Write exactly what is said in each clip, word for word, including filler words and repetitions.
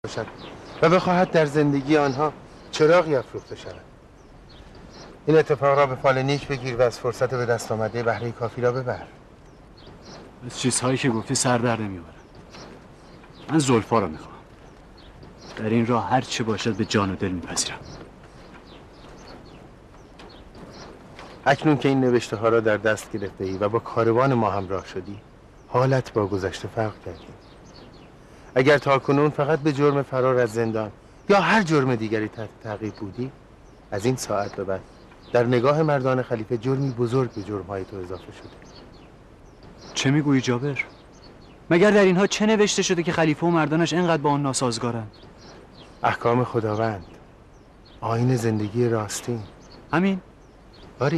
باشد و بخواهد در زندگی آنها چراغی افروخته شود. این اتفاق را به فال نیک بگیر و از فرصت به دست آمده بهره کافی را ببر. از چیزهایی که گفتی سر در نمیبرم. من زلفا را میخوام. در این راه هر چه باشد به جان و دل میپذیرم. اکنون که این نوشته ها را در دست گرفته ای و با کاروان ما همراه شدی، حالت با گذشته فرق کردی. اگر تاکنون فقط به جرم فرار از زندان یا هر جرم دیگری تحت تعقیب بودی، از این ساعت به بعد در نگاه مردان خلیفه جرمی بزرگ به جرمهای تو اضافه شده. چه میگویی جابر؟ مگر در اینها چه نوشته شده که خلیفه و مردانش اینقدر با آن ناسازگارند؟ احکام خداوند، آیین زندگی راستین. همین؟ آری.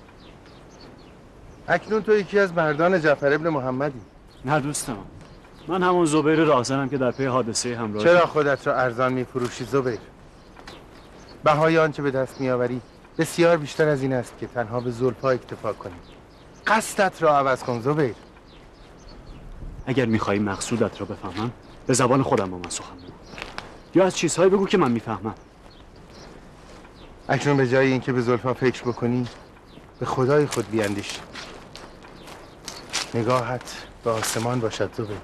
اکنون تو یکی از مردان جعفر ابن محمدی. نه دوستم، من همون زبیر راهزنم که در پی حادثه همراه. چرا خودت را ارزان میفروشی زبیر؟ بهای آنچه به دست میآوری بسیار بیشتر از این است که تنها به زلفا اکتفا کنی. قصدت را عوض کن زبیر. اگر میخوایی مقصودت را بفهمم به زبان خودم با من سخن بگو، یا از چیزهایی بگو که من میفهمم. اکنون به جای اینکه به زلفا فکر بکنی به خدای خود بیاندیش. نگاهت به آسمان باشد زبیر.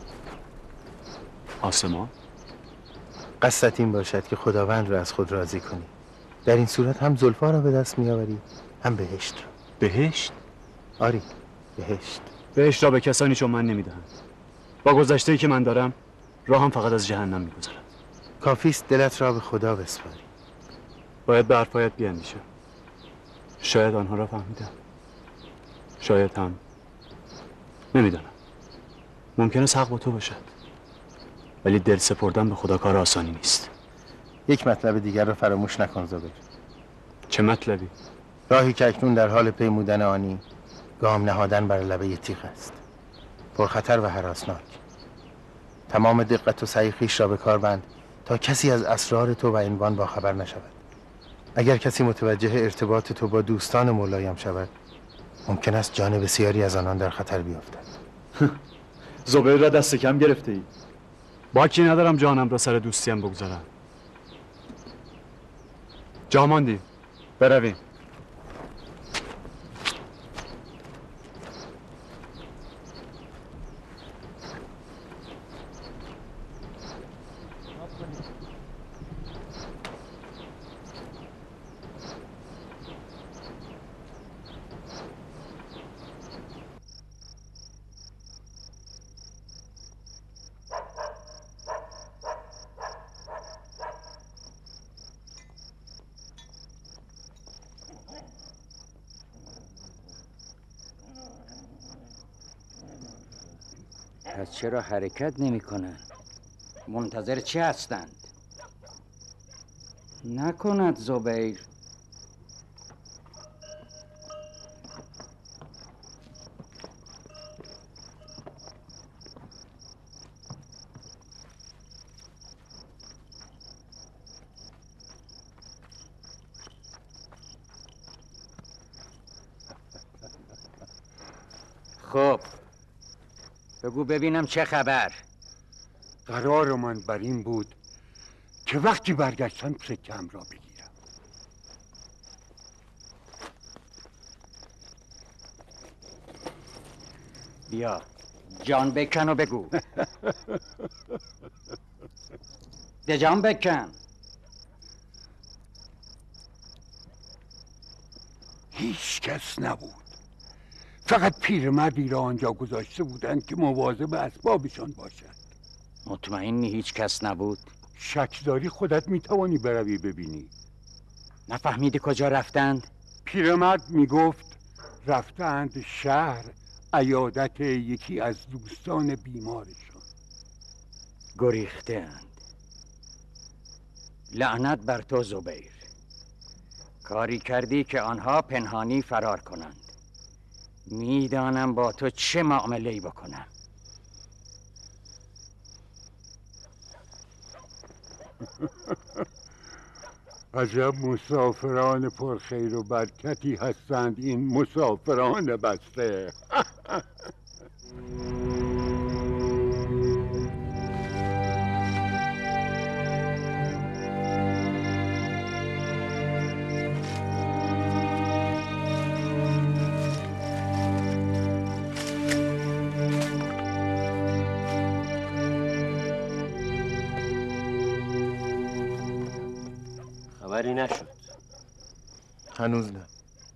آسمان؟ قصدت این باشد که خداوند را از خود راضی کنی. در این صورت هم زلفا را به دست میآوری هم بهشت را. بهشت؟ آری، بهشت. بهشت را به کسانی چون من نمیدهم. با گذشته‌ای که من دارم راهم فقط از جهنم میگذرد. کافیست دلت را به خدا بسپاری. باید به حرفایت بیاندیشم. شاید آنها را فهمیدم، شاید هم نمیدانم. ممکن است حق با تو باشد، ولی دل سپردن به خدا کار آسانی نیست. یک مطلب دیگر را فراموش نکن زبیر. چه مطلبی؟ راهی که اکنون در حال پیمودن آنی گام نهادن بر لبه تیغ است، پرخطر و هراسناک. تمام دقت و سعی خویش را به کار بند تا کسی از اسرار تو و عنوان با خبر نشود. اگر کسی متوجه ارتباط تو با دوستان مولایم شود، ممکن است جان بسیاری از آنان در خطر بیفتد. زبیر را دست کم گرفته ای. باکی ندارم جانم را سر دوستیم بگذارم. جا ماندیم، برویم. پس چرا حرکت نمی کنند؟ منتظر چه هستند؟ نکند زبیر. خب بگو ببینم چه خبر؟ قرار من بر این بود که وقتی برگشتم سکم را بگیرم. بیا جان بکن و بگو. ده جان بکن. هیچ کس نبود، فقط پیرمردی را آنجا گذاشته بودند که مواظب اسبابشان باشد. مطمئنی هیچ کس نبود؟ شک داری خودت میتوانی بروی ببینی. نفهمیدی کجا رفتند؟ پیرمرد میگفت رفتند شهر عیادت یکی از دوستان بیمارشان. گریخته‌اند. لعنت بر تو زبیر. کاری کردی که آنها پنهانی فرار کنند. میدانم با تو چه معامله‌ای بکنم. عجب مسافران پرخیر و برکتی هستند این مسافران بسته. خبری نشد. هنوز نه.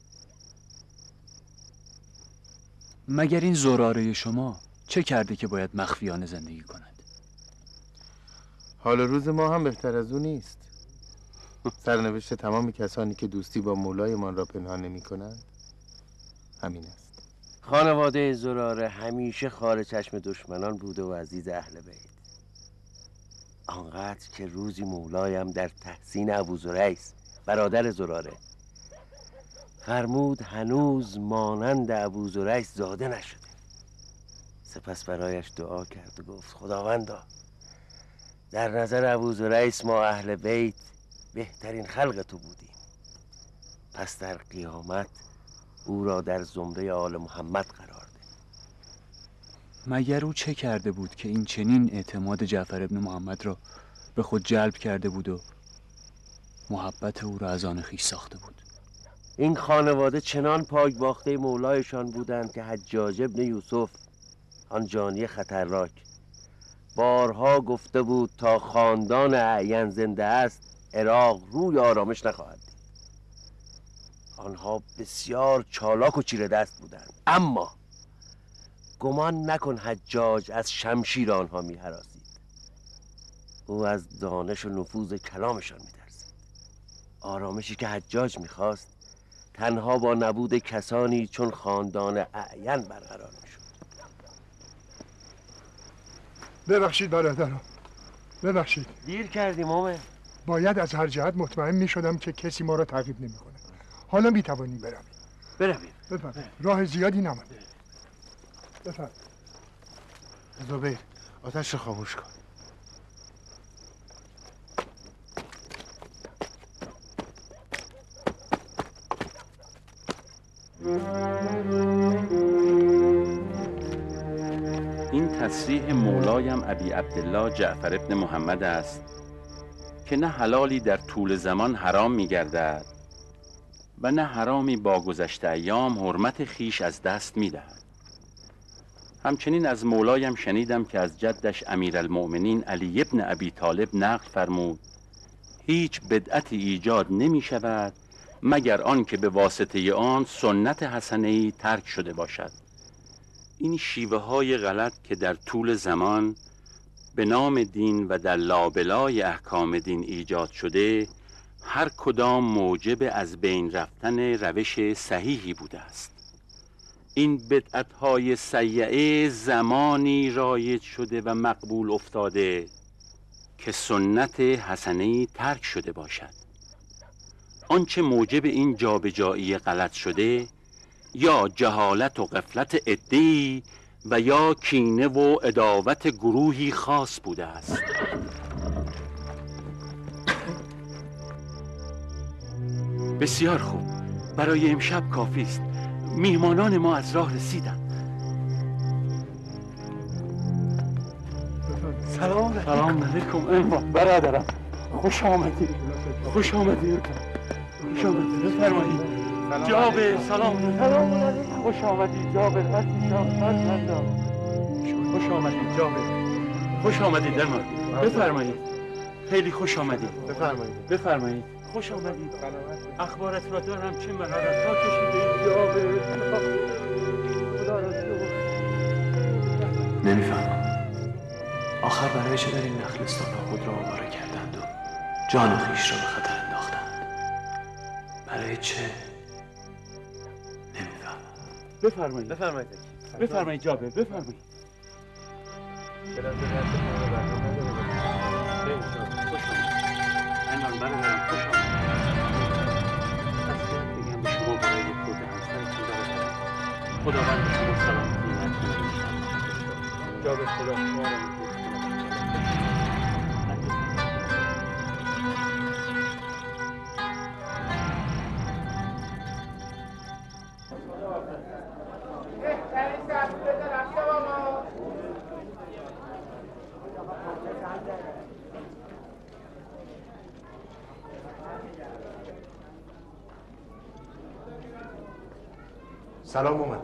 مگر این زراره شما چه کرده که باید مخفیانه زندگی کند؟ حال روز ما هم بهتر از او نیست. سرنوشت تمام کسانی که دوستی با مولایمان را پنهان نمی کنند همین است. خانواده زراره همیشه خار چشم دشمنان بوده و عزیز اهل بیت، آنقدر که روزی مولایم در تحسین ابوزریس برادر زراره فرمود هنوز مانند ابوزریس زاده نشده. سپس برایش دعا کرد و گفت خداوندا در نظر ابوزریس ما اهل بیت بهترین خلق تو بودیم، پس در قیامت او را در زمره آل محمد قرار ده. مگر او چه کرده بود که این چنین اعتماد جعفر ابن محمد را به خود جلب کرده بود و محبت او را از آن خویش ساخته بود؟ این خانواده چنان پاک باخته مولایشان بودند که حجاج ابن یوسف آن جانی خطرناک بارها گفته بود تا خاندان اعین زنده است عراق روی آرامش نخواهد دید. آنها بسیار چالاک و چیره دست بودند، اما گمان نکن حجاج از شمشیر آنها می هراسید. او از دانش و نفوذ کلامشان می ترسید. آرامشی که حجاج می خواست تنها با نبود کسانی چون خاندان اعین برقرار می شد. ببخشید برادران، ببخشید. دیر کردیم مومن. باید از هر جهت مطمئن می شدم که کسی ما را تعقیب نمی کنه. حالا می توانیم برویم. برویم. بفرمایید. راه زیادی نمانده. بفرمایید. زبیر آتش را خاموش کن. این تصریح مولایم ابی عبدالله جعفر ابن محمد است که نه حلالی در طول زمان حرام می گردد و نه حرامی با گذشت ایام حرمت خیش از دست می دهد. همچنین از مولایم شنیدم که از جدش امیرالمؤمنین علی ابن ابی طالب نقل فرمود هیچ بدعتی ایجاد نمی شود مگر آن که به واسطه آن سنت حسنه‌ای ترک شده باشد. این شیوه های غلط که در طول زمان به نام دین و در لابلای احکام دین ایجاد شده هر کدام موجب از بین رفتن روش صحیحی بوده است. این بدعت های سیئه زمانی رایج شده و مقبول افتاده که سنت حسنه‌ای ترک شده باشد. آنچه موجب این جابجایی غلط شده یا جهالت و غفلت عده‌ای و یا کینه و عداوت گروهی خاص بوده است. بسیار خوب، برای امشب کافی است. میهمانان ما از راه رسیدند. سلام سلام علیکم انور برادرم، خوش آمدید. خوش آمدید. خوش آمدید. بفرمایید. جابر سلام. سلام علیکم. خوش آمدید جابر. خوش آمدید جابر. خوش آمدید درمان. بفرمایید. خیلی خوش آمدید. بفرمایید. بفرمایید. خوش آمدید. اخبارت را دارم چه مهارت ها کشیده جابر. خدا را شکر. نمیفهمم آخر برای چه در این نخلستان ها خود را آواره کردند و جان خویش را به خطر انداختند؟ برای چه؟ نمیفهمم. بفرمایید. بفرمایید. بفرمایید جابر. بفرمایید. چرا تو دست ما رو برنامه نداره؟ خوش آمدید. انان برادرم خوش آمدید. تسلیت بگم به شما برای خود همسرتون برادرم. خداوند به شما سلامتی نکنه انشاءالله. جا به خدا شما رو می‌کنم. سلام اومد.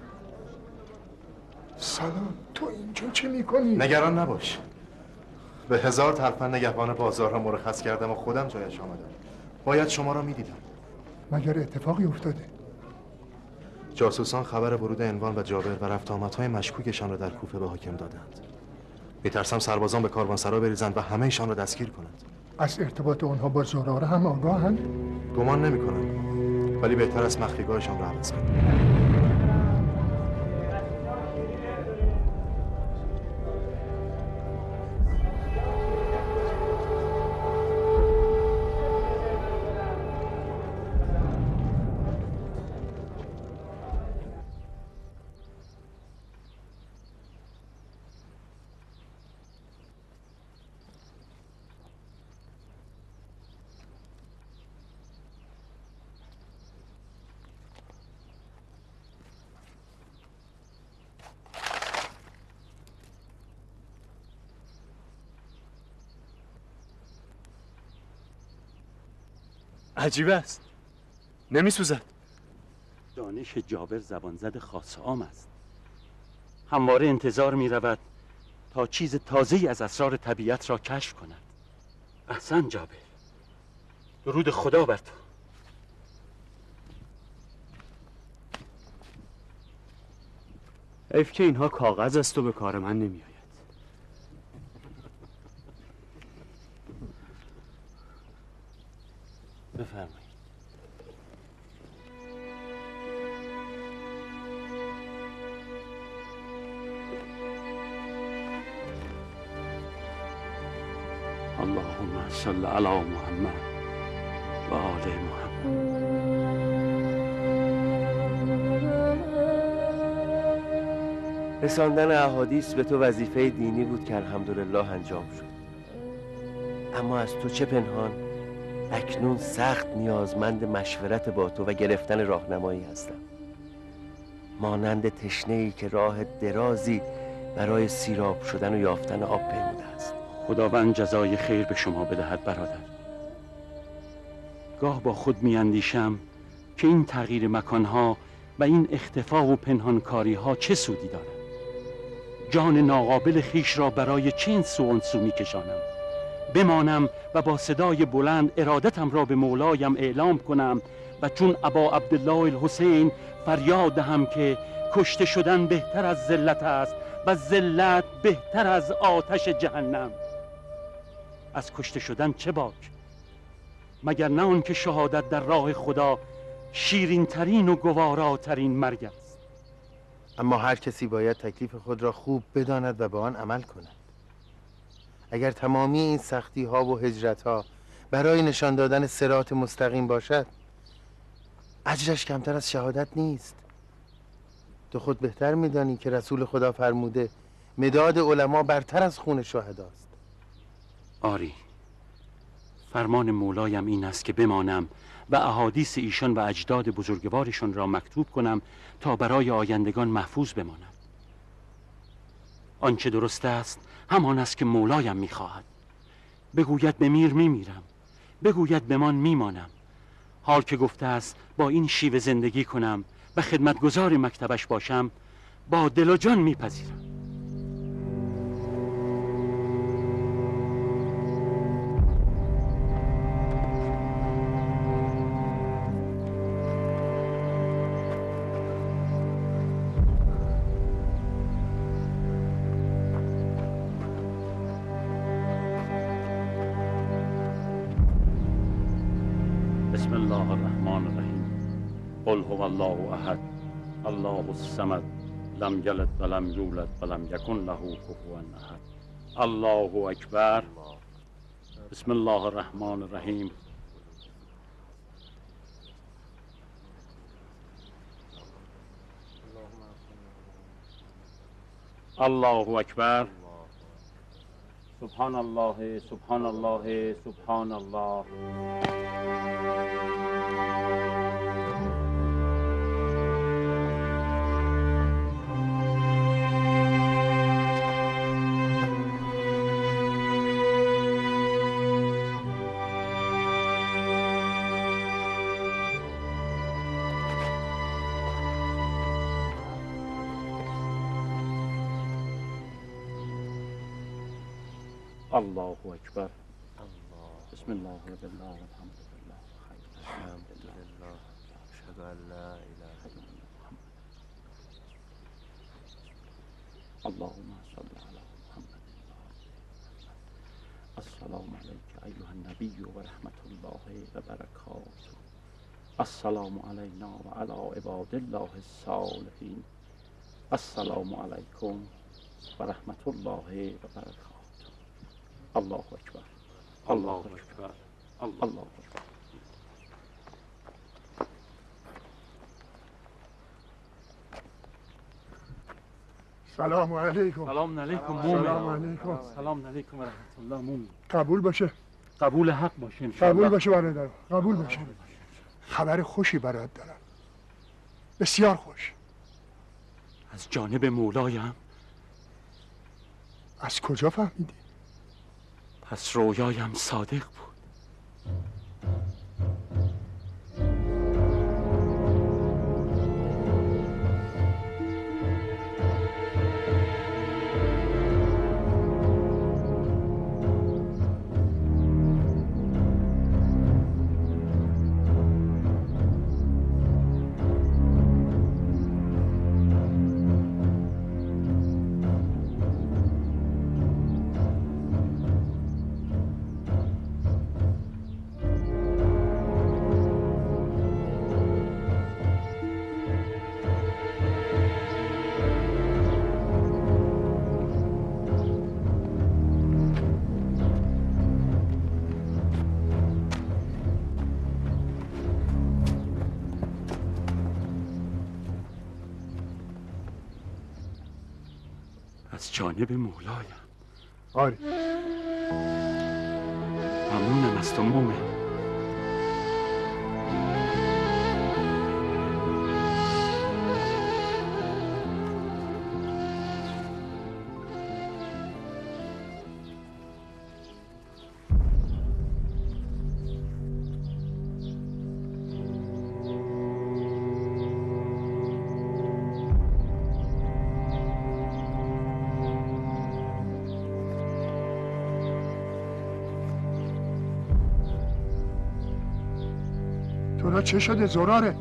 سلام. تو اینجا چه میکنی؟ نگران نباش. به هزار ترفند نگهبان بازارها مرخص کردم و خودم جایش آمدم. باید شما را میدیدم. مگر اتفاقی افتاده؟ جاسوسان خبر ورود عنوان و جابر و رفت آمدهای مشکوکشان را در کوفه به حاکم دادند. میترسم سربازان به کاروانسرا بریزند و همه ایشان را دستگیر کنند. از ارتباط آنها با زراره هم آگاهند؟ گمان نمی کنم، ولی بهتر است مخفیگاهشان را عوض کنیم. عجیب است، نمی سوزد. دانش جابر زبانزد خاص عام است. همواره انتظار می رود تا چیز تازه‌ای از اسرار طبیعت را کشف کند. احسن جابر، درود خدا بر تو. حیف که اینها کاغذ است و به کار من نمی آید. بفرمایید. اللهم صل علی محمد و آل محمد. رساندن احادیث به تو وظیفه دینی بود که الحمدلله انجام شد. اما از تو چه پنهان؟ اکنون سخت نیازمند مشورت با تو و گرفتن راهنمایی هستم. مانند تشنه‌ای که راه درازی برای سیراب شدن و یافتن آب پیموده است. خداوند جزای خیر به شما بدهد برادر. گاه با خود میاندیشم که این تغییر مکانها و این اختفا و پنهانکاری ها چه سودی دارد. جان ناقابل خیش را برای چه این سو انسو میکشانم؟ بمانم و با صدای بلند ارادتم را به مولایم اعلام کنم و چون ابا عبدالله الحسین فریاد دهم که کشته شدن بهتر از ذلت است و ذلت بهتر از آتش جهنم. از کشته شدن چه باک؟ مگر نه آن که شهادت در راه خدا شیرین ترین و گواراترین مرگ است. اما هر کسی باید تکلیف خود را خوب بداند و به آن عمل کند. اگر تمامی این سختی ها و هجرت ها برای نشان دادن صراط مستقیم باشد، اجرش کمتر از شهادت نیست. تو خود بهتر میدانی که رسول خدا فرموده مداد علما برتر از خون شهداست. آری، فرمان مولایم این است که بمانم و احادیث ایشان و اجداد بزرگوارشان را مکتوب کنم تا برای آیندگان محفوظ بماند. آنچه درست است همان است که مولایم میخواهد. بگوید به میر میمیرم، بگوید به من میمانم. حال که گفته است با این شیوه زندگی کنم و خدمتگزار مکتبش باشم، با دل و جان میپذیرم. بسم الله الرحمن الرحیم. قل هو الله احد الله الصمد لم یلد ولم یولد ولم یکن له کفوا احد. الله اکبر. بسم الله الرحمن الرحیم. الله اکبر. سبحان الله سبحان الله سبحان الله. الله اکبر. بسم الله و بالله و الحمد لله الحمد لله اشهد ان لا اله الا الله. اللهم صل على محمد. السلام علیک ایها النبی و رحمت الله و برکاته. السلام علینا و علی عباد الله الصالحین. السلام علیکم و رحمت الله و برکاته. الله اکبر. الله اکبر. الله اکبر. سلام علیکم. سلام علیکم مومن. سلام علیکم. سلام علیکم و رحمت الله مومن. قبول باشه. قبول حق باشه ان شاء الله. قبول باشه برادر. قبول باشه. خبر خوشی برات دارم. بسیار خوش. از جانب مولایم. از کجا فهمیدی؟ پس رویایم صادق بود. از جانب مولایم. آره. ممنونم از تو مومن. تو را چه شده زراره؟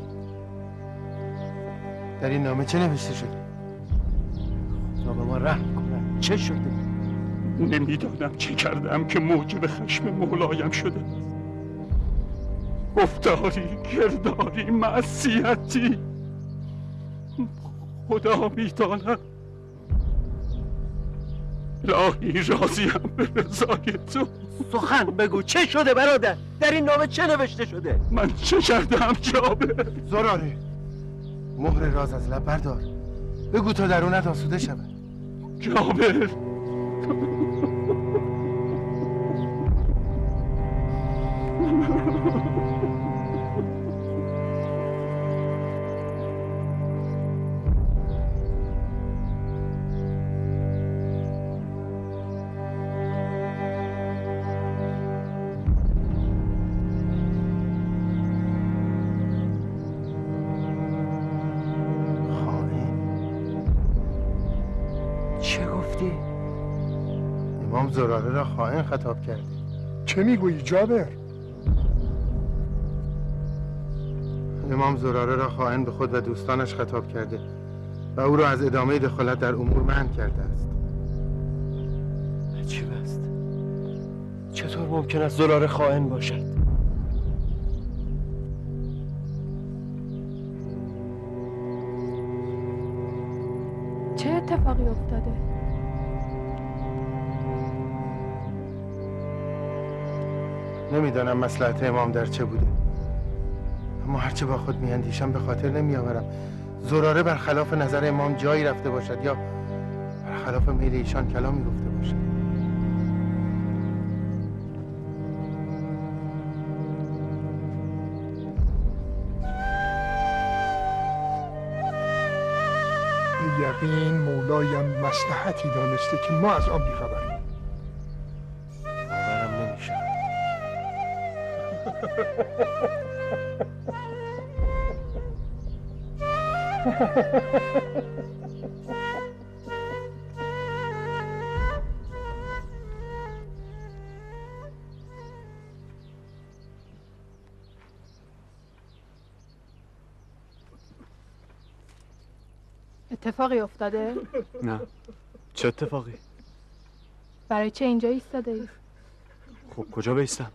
در این نامه چه نوشته شده؟ خدا به ما رحم کنه. چه شده؟ نمیدانم چه کردم که موجب خشم مولایم شده. گفتاری، کرداری، معصیتی. خدا میداند. الهی راضیم به رضای تو. سخن بگو چه شده برادر؟ در این نامه چه نوشته شده؟ من چه کردم جابر؟ زراره، مهر راز از لب بردار. بگو تا درونت آسوده شود. جابر امام زراره را خائن خطاب کرده. چه میگویی جابر؟ امام زراره را خائن به خود و دوستانش خطاب کرده و او را از ادامه دخالت در امور منع کرده است. عجیب است. چطور ممکن است زراره خائن باشد؟ چه اتفاقی افتاده؟ نمیدانم مصلحت امام در چه بوده، اما هرچه با خود میاندیشم به خاطر نمیآورم زراره برخلاف نظر امام جایی رفته باشد یا برخلاف میل ایشان کلامی گفته باشد. به یقین مولایم مصلحتی دانسته که ما از آن بیخبریم. باورم نمیشه. اتفاقی افتاده؟ نه. چه اتفاقی؟ برای چه اینجا ایستاده ای؟ خب کجا بیستم؟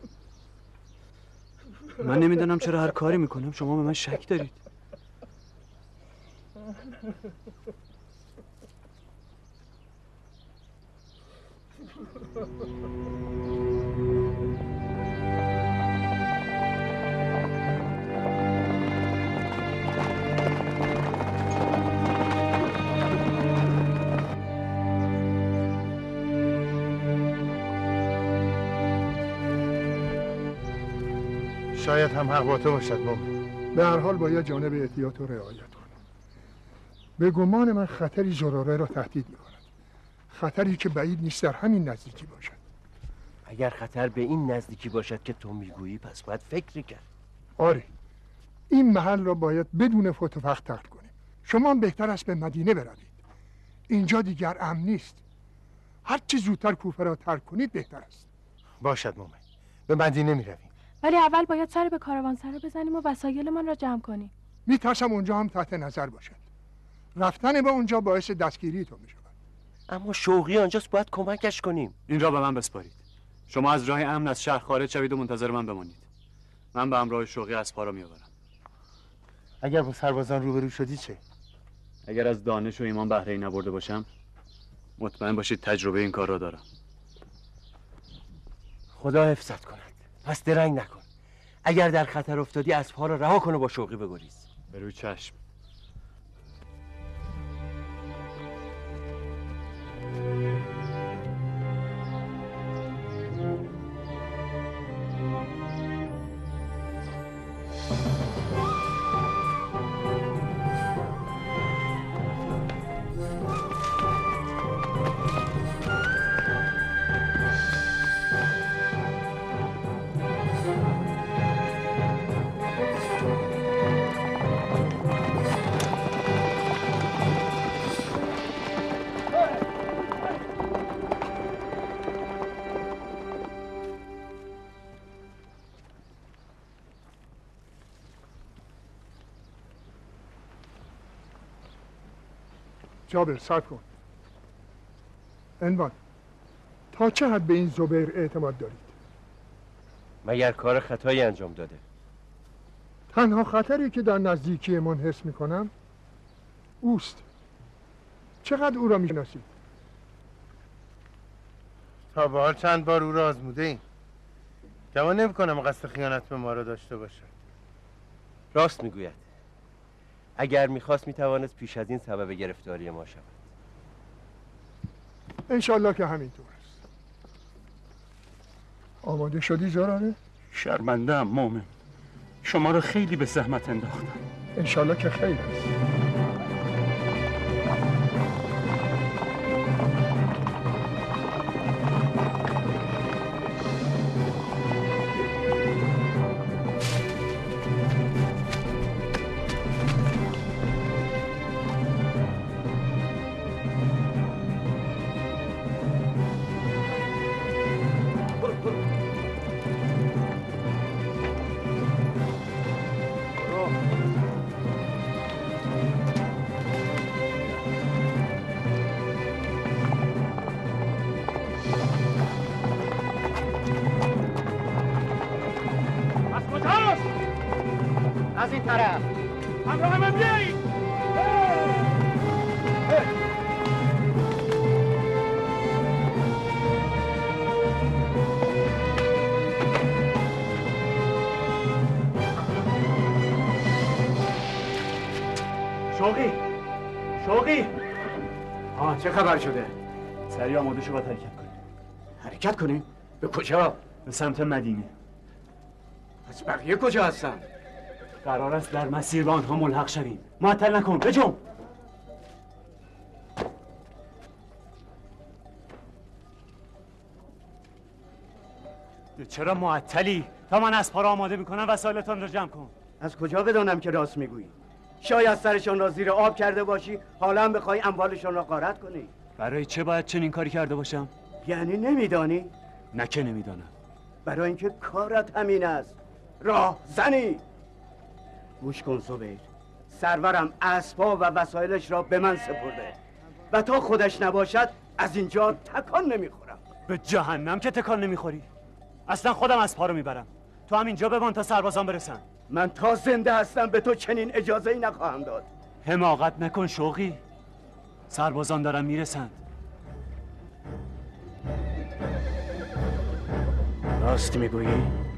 من نمیدونم چرا هر کاری میکنم شما به من شک دارید. شاید هم حق با تو باشد مومن. به هر حال باید جانب احتیاط و رعایت کنم. به گمان من خطری زراره را تهدید می‌کند. خطری که بعید نیست در همین نزدیکی باشد. اگر خطر به این نزدیکی باشد که تو میگویی پس باید فکری کرد. آره، این محل را باید بدون فوت و فخر ترک کنیم. شما هم بهتر است به مدینه بروید. اینجا دیگر امن نیست. هر چه زودتر کوفه را ترک کنید بهتر است. باشد مومن، به مدینه میرویم. ولی اول باید سر به کاروانسرا بزنیم و وسایلمان را جمع کنیم. میترسم اونجا هم تحت نظر باشد. رفتن به اونجا باعث دستگیری تو میشود. اما شوقی آنجاست، باید کمکش کنیم. این را به من بسپارید. شما از راه امن از شهر خارج شوید و منتظر من بمانید. من به همراه شوقی اسب‌ها را میآورم. اگر با سربازان روبرو شدی چه؟ اگر از دانش و ایمان بهره ای نبرده باشم، مطمئن باشید تجربه این کار را دارم. خدا حفظت کند. پس درنگ نکن. اگر در خطر افتادی اسب‌ها را رها کن و با شوقی بگریز. به روی چشم. جابر صبر کن. عنوان تا چه حد به این زبیر اعتماد دارید؟ مگر کار خطایی انجام داده؟ تنها خطری که در نزدیکی من حس میکنم اوست. چقدر او را میشناسید؟ تا به حال چند بار او را آزموده ایم. گمان نمی‌کنم قصد خیانت به ما را داشته باشد. راست میگوید. اگر میخواست میتوانست پیش از این سبب گرفتاری ما شود. انشالله که همینطور است. آماده شدی زراره؟ شرمنده ام مومن، شما رو خیلی به زحمت انداختم. انشالله که خیر است. از این طرف همراه من بیایید. شوقی شوقی آه چه خبر شده؟ سریع آماده شو باید حرکت کنیم. حرکت کنیم؟ به کجا؟ به سمت مدینه. پس بقیه کجا هستن؟ قرار است در مسیر با آنها ملحق شویم. معطل نکن، بجنب. چرا معطلی؟ تا من اسب‌ها را آماده میکنم وسایلتان را جمع کن. از کجا بدانم که راست میگویی؟ شاید سرشان را زیر آب کرده باشی، حالا هم بخوای اموالشان را غارت کنی. برای چه باید چنین کاری کرده باشم؟ یعنی نمیدانی؟ نه که نمیدانم. برای اینکه کارت همین است. راه زنی. گوش کن زبیر، سرورم اسباب و وسایلش را به من سپرده و تا خودش نباشد از اینجا تکان نمیخورم. به جهنم که تکان نمیخوری. اصلا خودم اسبها رو میبرم. تو هم اینجا بمان تا سربازان برسن. من تا زنده هستم به تو چنین اجازه ای نخواهم داد. حماقت نکن شوقی. سربازان دارن میرسن. راست میگویی؟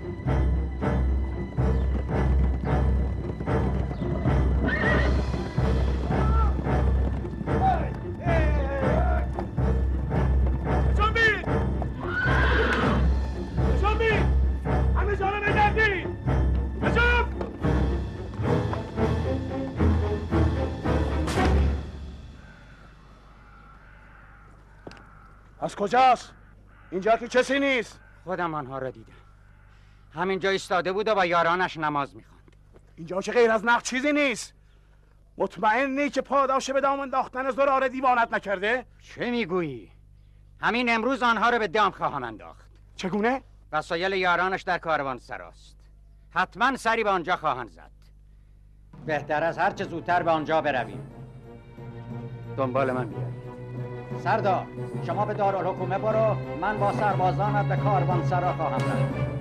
از کجاست؟ اینجا که کسی نیست. خودم آنها را دیدم. همینجا ایستاده بود و با یارانش نماز میخواند. اینجا که غیر از نقد چیزی نیست. مطمئنی که پاداش به دام انداختن زراره دیوانت نکرده؟ چه میگویی؟ همین امروز آنها را به دام خواهم انداخت. چگونه؟ وسایل یارانش در کاروان سراست. حتما سری به آنجا خواهند زد. بهتر از هر چه زودتر به آنجا برویم. دنبال من بیایید. سردار، شما به دارالحکومه برو، من با سربازانت به کاروان سرا خواهم رفت.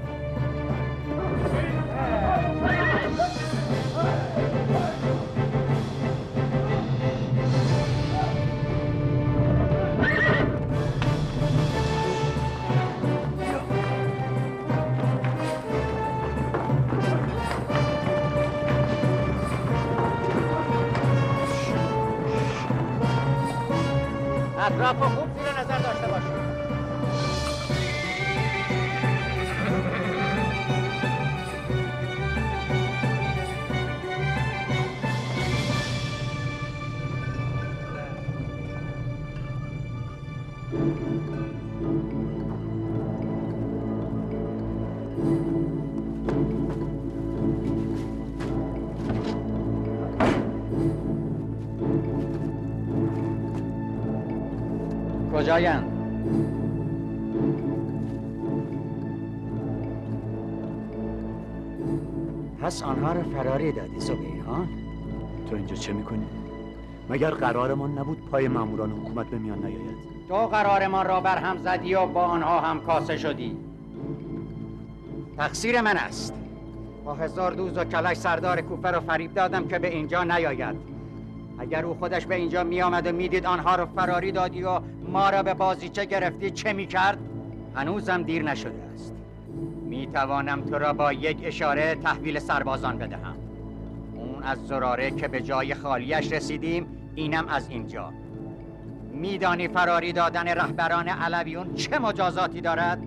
اطراف خوب زیر نظر داشته باشید. کجایند؟ پس آنها را فراری دادی زبیهان؟ تو اینجا چه میکنی؟ مگر قرارمان نبود پای ماموران حکومت به میان نیاید؟ تو قرارمان را برهم زدی و با آنها هم کاسه شدی. تقصیر من است. با هزار دوز و کلش سردار کوفه را فریب دادم که به اینجا نیاید. اگر او خودش به اینجا می آمد و می دید آنها رو فراری دادی و ما را به بازیچه گرفتی چه می کرد؟ هنوزم دیر نشده است. می توانم تو را با یک اشاره تحویل سربازان بدهم. اون از زراره که به جای خالیش رسیدیم، اینم از اینجا. میدانی فراری دادن رهبران علویون چه مجازاتی دارد؟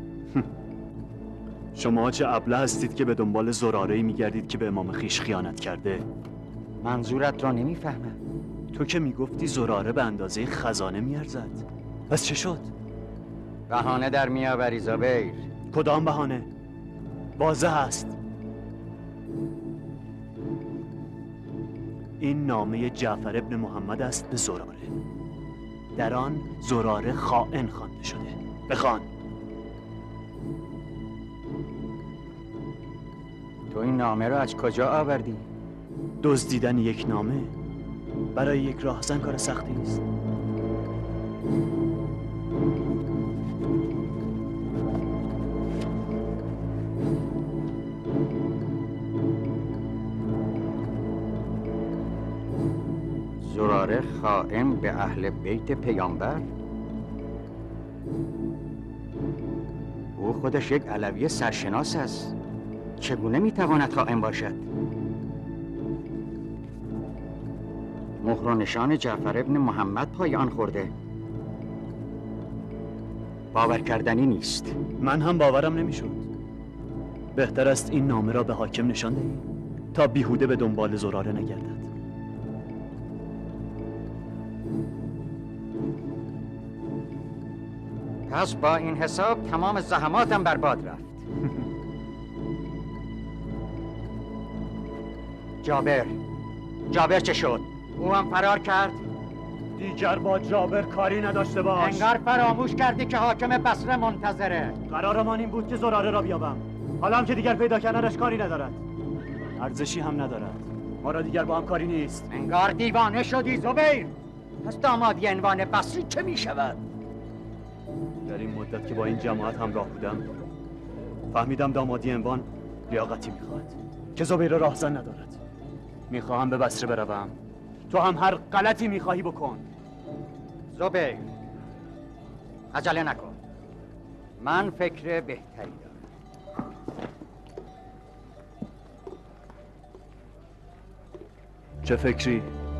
شما چه ابله هستید که به دنبال زراره‌ای میگردید که به امام خیش خیانت کرده؟ منظورت را نمیفهمم. تو که میگفتی زراره به اندازه خزانه میارزد. پس چه شد؟ بهانه در میآوری زبیر. کدام بهانه؟ واضح است. این نامه جعفر ابن محمد است به زراره. در آن زراره خائن خوانده شده. بخوان. تو این نامه را از کجا آوردی؟ دزدیدن یک نامه برای یک راهزن کار سختی نیست. زراره خائن به اهل بیت پیامبر؟ او خودش یک علوی سرشناس است. چگونه میتواند خائن باشد؟ مهر و نشان جعفر ابن محمد پای آن خورده. باور کردنی نیست. من هم باورم نمیشد. بهتر است این نامه را به حاکم نشان دهی تا بیهوده به دنبال زراره نگردد. پس با این حساب تمام زحماتم برباد رفت. جابر جابر چه شد؟ او هم فرار کرد؟ دیگر با جابر کاری نداشته باش. انگار فراموش کردی که حاکم بصره منتظره. قرارمان این بود که زراره را بیابم. حالا هم که دیگر پیدا کردنش کاری ندارد. ارزشی هم ندارد. ما را دیگر با هم کاری نیست. انگار دیوانه شدی زبیر. پس دامادی عنوان بصری چه می شود؟ در این مدت که با این جماعت همراه بودم فهمیدم دامادی عنوان لیاقتی میخواهد که زبیر راهزن ندارد. میخواهم به بصره بروم، تو هم هر غلطی میخواهی بکن. زبیر عجله نکن، من فکر بهتری دارم. چه فکری؟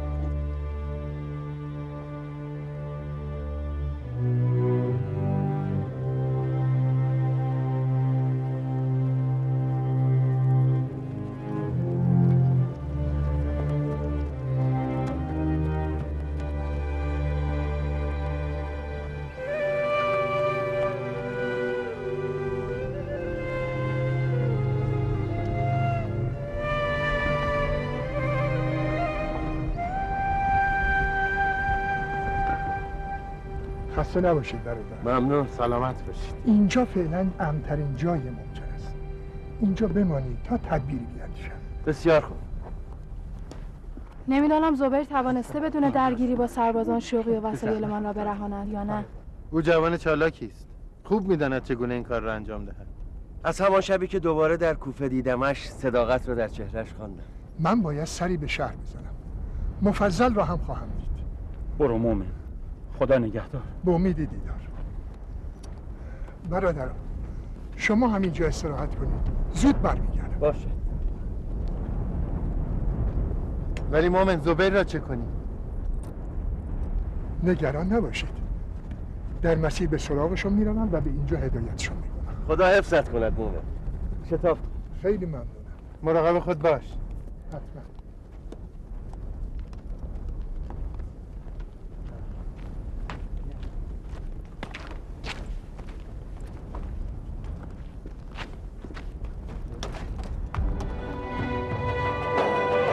خسته نباشید برادر. ممنون. سلامت باشید. اینجا فعلا امن‌ترین جای ممکن است. اینجا بمانید تا تدبیری بیاندیشم. بسیار خوب. نمیدانم زبیر توانسته بدون درگیری با سربازان شوقی و وسایل من را برهاند یا نه. او جوان چالاکی است. خوب میداند چگونه این کار را انجام دهد. از همان شبی که دوباره در کوفه دیدمش صداقت را در چهرهش خواندم. من باید سری به شهر بزنم. مفضل را هم خواهم دید. برو مومن، خدا نگهدار. به امید دیدار. برادرم شما همینجا استراحت کنید، زود برمیگردم. باشه. ولی مومن زبیر را چه کنیم؟ نگران نباشید، در مسیر به سراغشون میروم و به اینجا هدایتشون میکنم. خدا حفظت کند مومن. شتاب. خیلی ممنونم. مراقب خود باش. حتما.